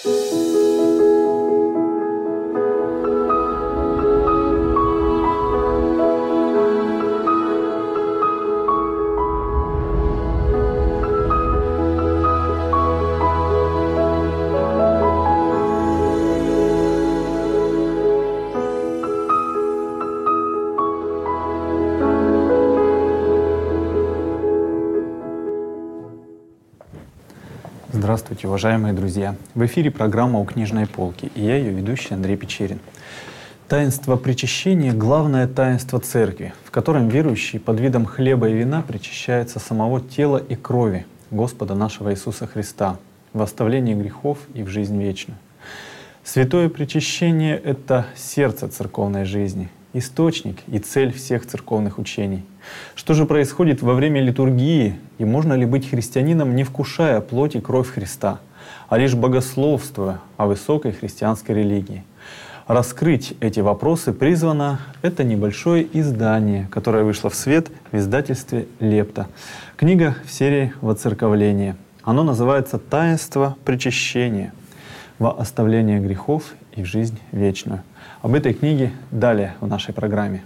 Здравствуйте, уважаемые друзья! В эфире программа «У книжной полки» и я, ее ведущий Андрей Печерин. Таинство причащения — главное таинство Церкви, в котором верующий под видом хлеба и вина причащается самого тела и крови Господа нашего Иисуса Христа в оставлении грехов и в жизнь вечную. Святое причащение — это сердце церковной жизни, источник и цель всех церковных учений. Что же происходит во время литургии, и можно ли быть христианином, не вкушая плоть и кровь Христа, а лишь богословствуя о высокой христианской религии? Раскрыть эти вопросы призвано это небольшое издание, которое вышло в свет в издательстве «Лепта». Книга в серии «Воцерковление». Оно называется «Таинство причащения во оставление грехов и в жизнь вечную». Об этой книге далее в нашей программе.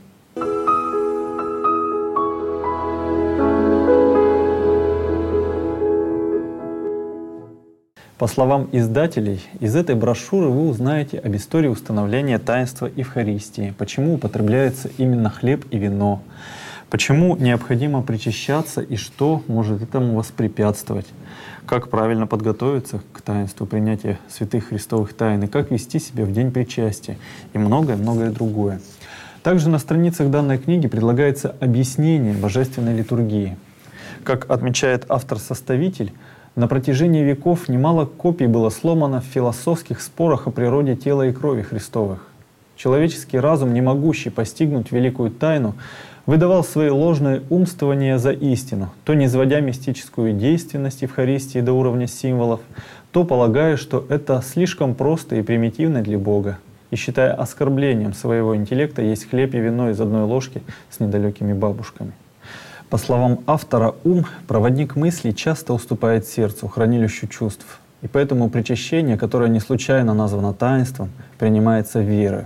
По словам издателей, из этой брошюры вы узнаете об истории установления таинства Евхаристии, почему употребляется именно хлеб и вино, почему необходимо причащаться и что может этому воспрепятствовать, как правильно подготовиться к таинству принятия святых христовых тайн и как вести себя в день причастия и многое-многое другое. Также на страницах данной книги предлагается объяснение божественной литургии. Как отмечает автор-составитель, на протяжении веков немало копий было сломано в философских спорах о природе тела и крови Христовых. Человеческий разум, не могущий постигнуть великую тайну, выдавал свои ложные умствования за истину, то низводя мистическую действенность Евхаристии до уровня символов, то полагая, что это слишком просто и примитивно для Бога, и считая оскорблением своего интеллекта есть хлеб и вино из одной ложки с недалекими бабушками. По словам автора, ум, проводник мыслей, часто уступает сердцу, хранилищу чувств. И поэтому причащение, которое не случайно названо таинством, принимается верою.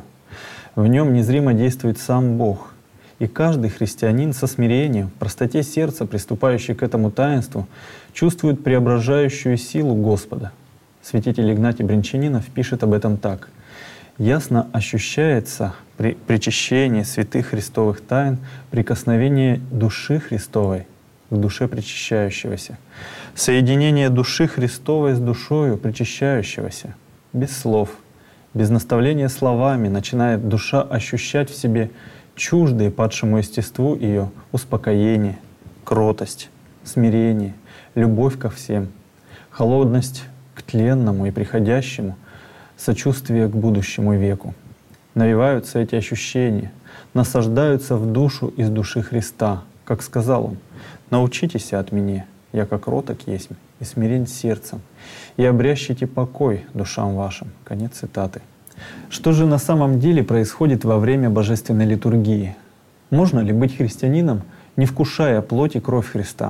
В нем незримо действует сам Бог. И каждый христианин со смирением, в простоте сердца, приступающий к этому таинству, чувствует преображающую силу Господа. Святитель Игнатий Брянчанинов пишет об этом так. «Ясно ощущается при причащении святых христовых тайн прикосновение души Христовой к душе причащающегося, соединение души Христовой с душою причащающегося. Без слов, без наставления словами начинает душа ощущать в себе чуждые падшему естеству ее успокоение, кротость, смирение, любовь ко всем, холодность к тленному и приходящему, сочувствие к будущему веку. Навеваются эти ощущения, насаждаются в душу из души Христа, как сказал Он: «Научитесь от Меня, я как кроток есть и смирен сердцем, и обрящите покой душам вашим». Конец цитаты. Что же на самом деле происходит во время божественной литургии? Можно ли быть христианином, не вкушая плоть и кровь Христа?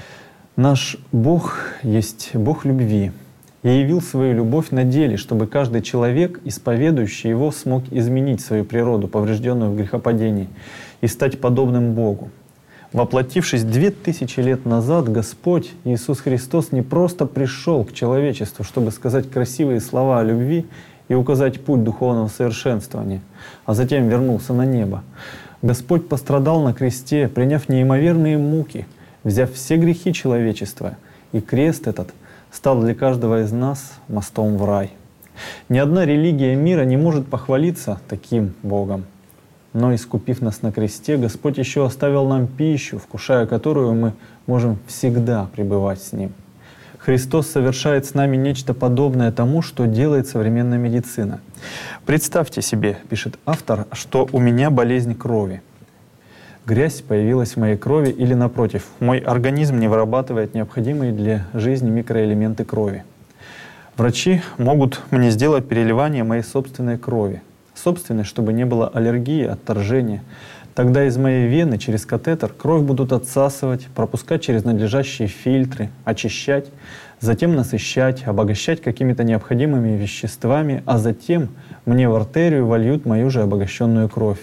Наш Бог есть Бог любви и явил свою любовь на деле, чтобы каждый человек, исповедующий Его, смог изменить свою природу, поврежденную в грехопадении, и стать подобным Богу. Воплотившись 2000 лет назад, Господь Иисус Христос не просто пришел к человечеству, чтобы сказать красивые слова о любви и указать путь духовного совершенствования, а затем вернулся на небо. Господь пострадал на кресте, приняв неимоверные муки, взяв все грехи человечества, и крест этот стал для каждого из нас мостом в рай. Ни одна религия мира не может похвалиться таким Богом. Но, искупив нас на кресте, Господь еще оставил нам пищу, вкушая которую мы можем всегда пребывать с Ним. Христос совершает с нами нечто подобное тому, что делает современная медицина. «Представьте себе, — пишет автор, — что у меня болезнь крови. Грязь появилась в моей крови или, напротив, мой организм не вырабатывает необходимые для жизни микроэлементы крови. Врачи могут мне сделать переливание моей собственной крови, собственной, чтобы не было аллергии, отторжения. Тогда из моей вены через катетер кровь будут отсасывать, пропускать через надлежащие фильтры, очищать, затем насыщать, обогащать какими-то необходимыми веществами, а затем мне в артерию вольют мою же обогащенную кровь.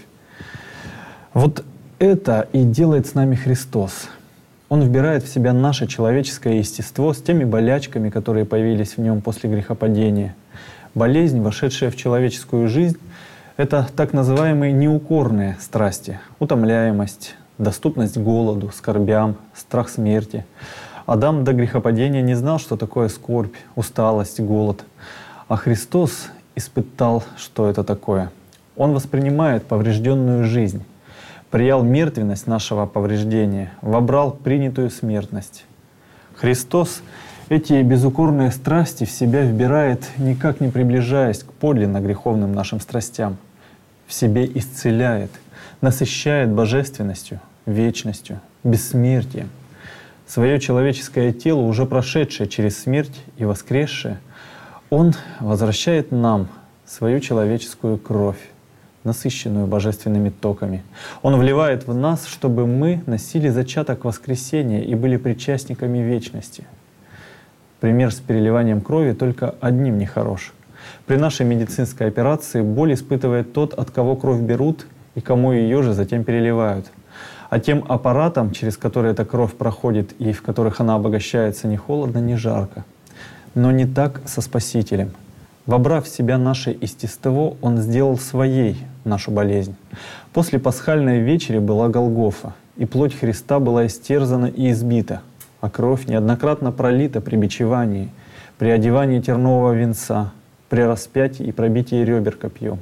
Вот это и делает с нами Христос. Он вбирает в себя наше человеческое естество с теми болячками, которые появились в нем после грехопадения. Болезнь, вошедшая в человеческую жизнь, это так называемые неукорные страсти, утомляемость, доступность к голоду, скорбям, страх смерти. Адам до грехопадения не знал, что такое скорбь, усталость, голод. А Христос испытал, что это такое. Он воспринимает поврежденную жизнь, приял мертвенность нашего повреждения, вобрал принятую смертность. Христос эти безукорные страсти в себя вбирает, никак не приближаясь к подлинно греховным нашим страстям. В себе исцеляет, насыщает божественностью, вечностью, бессмертием. Свое человеческое тело, уже прошедшее через смерть и воскресшее, Он возвращает нам свою человеческую кровь, насыщенную божественными токами. Он вливает в нас, чтобы мы носили зачаток воскресения и были причастниками вечности. Пример с переливанием крови только одним нехорош. При нашей медицинской операции боль испытывает тот, от кого кровь берут и кому ее же затем переливают. А тем аппаратам, через которые эта кровь проходит и в которых она обогащается, ни холодно, ни жарко. Но не так со Спасителем. Вобрав в себя наше естество, Он сделал своей нашу болезнь. После пасхальной вечери была Голгофа, и плоть Христа была истерзана и избита, а кровь неоднократно пролита при бичевании, при одевании тернового венца, при распятии и пробитии ребер копьем.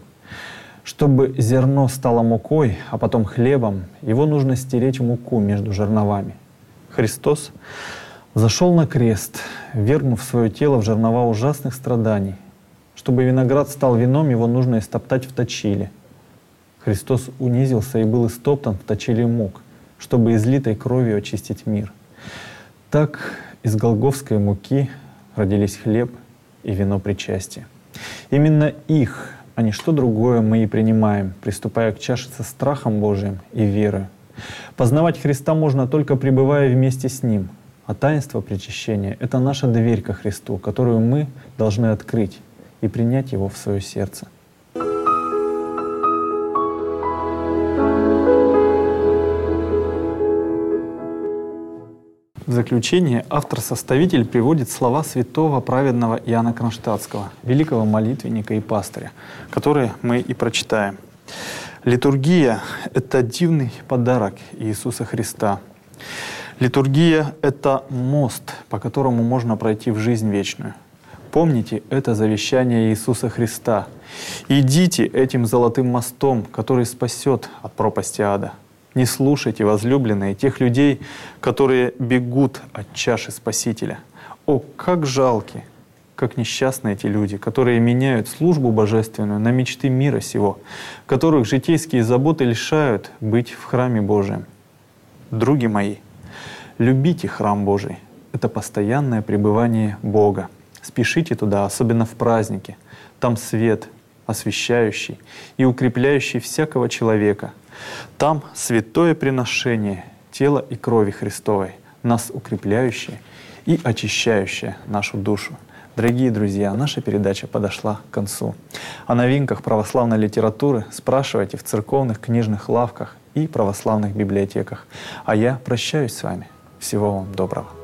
Чтобы зерно стало мукой, а потом хлебом, его нужно стереть муку между жерновами. Христос зашел на крест, вергнув свое тело в жернова ужасных страданий. Чтобы виноград стал вином, его нужно истоптать в точиле. Христос унизился и был истоптан в точиле мук, чтобы излитой кровью очистить мир. Так из голгофской муки родились хлеб и вино причастия. Именно их, а не что другое, мы и принимаем, приступая к чаше со страхом Божиим и верой. Познавать Христа можно только пребывая вместе с Ним, а таинство причащения — это наша дверь ко Христу, которую мы должны открыть и принять Его в свое сердце. В заключение автор-составитель приводит слова святого праведного Иоанна Кронштадтского, великого молитвенника и пастыря, которые мы и прочитаем. Литургия — это дивный подарок Иисуса Христа. Литургия — это мост, по которому можно пройти в жизнь вечную. Помните это завещание Иисуса Христа. Идите этим золотым мостом, который спасет от пропасти ада. Не слушайте, возлюбленные, тех людей, которые бегут от чаши Спасителя. О, как жалки, как несчастны эти люди, которые меняют службу божественную на мечты мира сего, которых житейские заботы лишают быть в храме Божием. Други мои, любите храм Божий. Это постоянное пребывание Бога. Спешите туда, особенно в праздники. Там свет, освящающий и укрепляющий всякого человека. Там святое приношение тела и крови Христовой, нас укрепляющее и очищающее нашу душу. Дорогие друзья, наша передача подошла к концу. О новинках православной литературы спрашивайте в церковных книжных лавках и православных библиотеках. А я прощаюсь с вами. Всего вам доброго.